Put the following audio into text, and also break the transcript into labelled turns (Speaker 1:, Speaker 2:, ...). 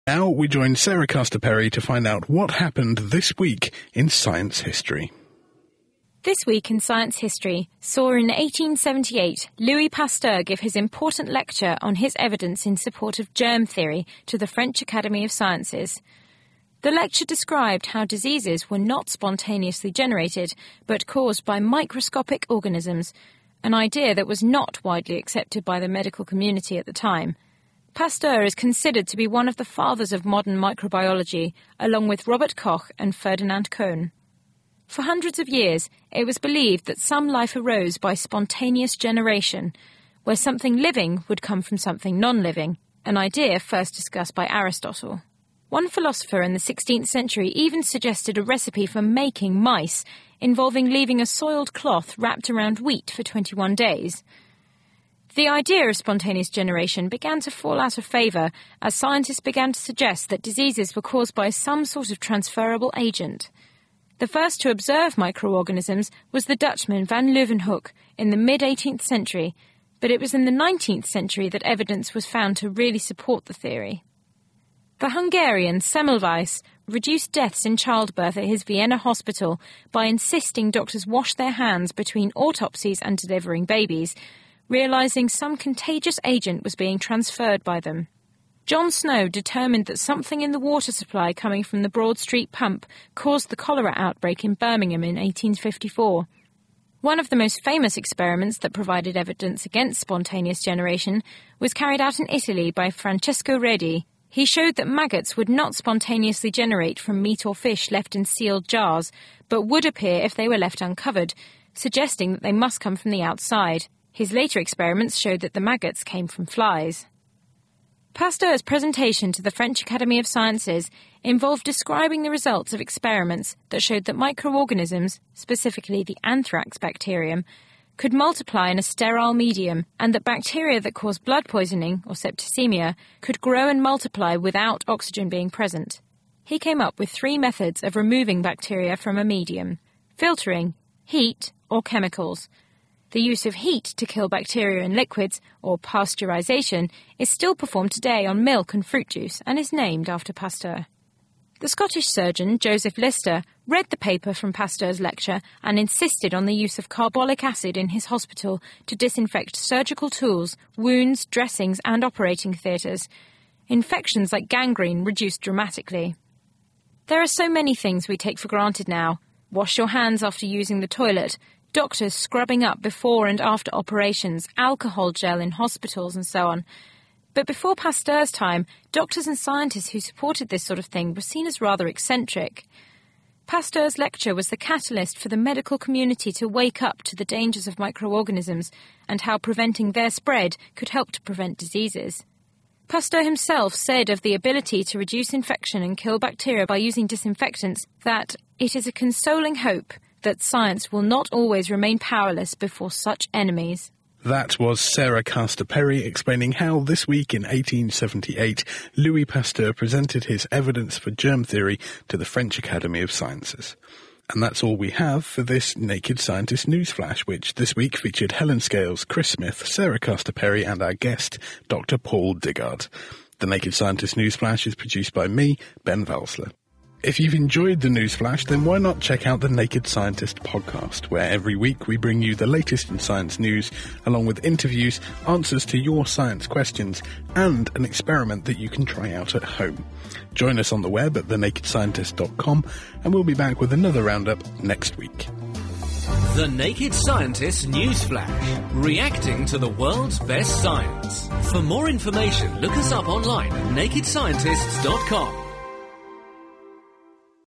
Speaker 1: Now we join Sarah Castor-Perry to find out what happened this week in science history.
Speaker 2: This week in science history saw in 1878 Louis Pasteur give his important lecture on his evidence in support of germ theory to the French Academy of Sciences. The lecture described how diseases were not spontaneously generated, but caused by microscopic organisms, an idea that was not widely accepted by the medical community at the time. Pasteur is considered to be one of the fathers of modern microbiology, along with Robert Koch and Ferdinand Cohn. For hundreds of years, it was believed that some life arose by spontaneous generation, where something living would come from something non-living, an idea first discussed by Aristotle. One philosopher in the 16th century even suggested a recipe for making mice, involving leaving a soiled cloth wrapped around wheat for 21 days. The idea of spontaneous generation began to fall out of favour as scientists began to suggest that diseases were caused by some sort of transferable agent. The first to observe microorganisms was the Dutchman van Leeuwenhoek in the mid-18th century, but it was in the 19th century that evidence was found to really support the theory. The Hungarian Semmelweis reduced deaths in childbirth at his Vienna hospital by insisting doctors wash their hands between autopsies and delivering babies, realising some contagious agent was being transferred by them. John Snow determined that something in the water supply coming from the Broad Street pump caused the cholera outbreak in Birmingham in 1854. One of the most famous experiments that provided evidence against spontaneous generation was carried out in Italy by Francesco Redi. He showed that maggots would not spontaneously generate from meat or fish left in sealed jars, but would appear if they were left uncovered, suggesting that they must come from the outside. His later experiments showed that the maggots came from flies. Pasteur's presentation to the French Academy of Sciences involved describing the results of experiments that showed that microorganisms, specifically the anthrax bacterium, could multiply in a sterile medium, and that bacteria that cause blood poisoning, or septicemia, could grow and multiply without oxygen being present. He came up with 3 methods of removing bacteria from a medium: filtering, heat, or chemicals. The use of heat to kill bacteria in liquids, or pasteurisation, is still performed today on milk and fruit juice and is named after Pasteur. The Scottish surgeon, Joseph Lister, read the paper from Pasteur's lecture and insisted on the use of carbolic acid in his hospital to disinfect surgical tools, wounds, dressings and operating theatres. Infections like gangrene reduced dramatically. There are so many things we take for granted now. Wash your hands after using the toilet, doctors scrubbing up before and after operations, alcohol gel in hospitals and so on. But before Pasteur's time, doctors and scientists who supported this sort of thing were seen as rather eccentric. Pasteur's lecture was the catalyst for the medical community to wake up to the dangers of microorganisms and how preventing their spread could help to prevent diseases. Pasteur himself said of the ability to reduce infection and kill bacteria by using disinfectants that it is a consoling hope that science will not always remain powerless before such enemies.
Speaker 1: That was Sarah Castor-Perry explaining how this week in 1878 Louis Pasteur presented his evidence for germ theory to the French Academy of Sciences. And that's all we have for this Naked Scientist Newsflash, which this week featured Helen Scales, Chris Smith, Sarah Castor-Perry and our guest, Dr. Paul Diggard. The Naked Scientist Newsflash is produced by me, Ben Valsler. If you've enjoyed the Newsflash, then why not check out the Naked Scientist podcast, where every week we bring you the latest in science news, along with interviews, answers to your science questions, and an experiment that you can try out at home. Join us on the web at thenakedscientist.com, and we'll be back with another roundup next week.
Speaker 3: The Naked Scientist Newsflash, reacting to the world's best science. For more information, look us up online at nakedscientists.com.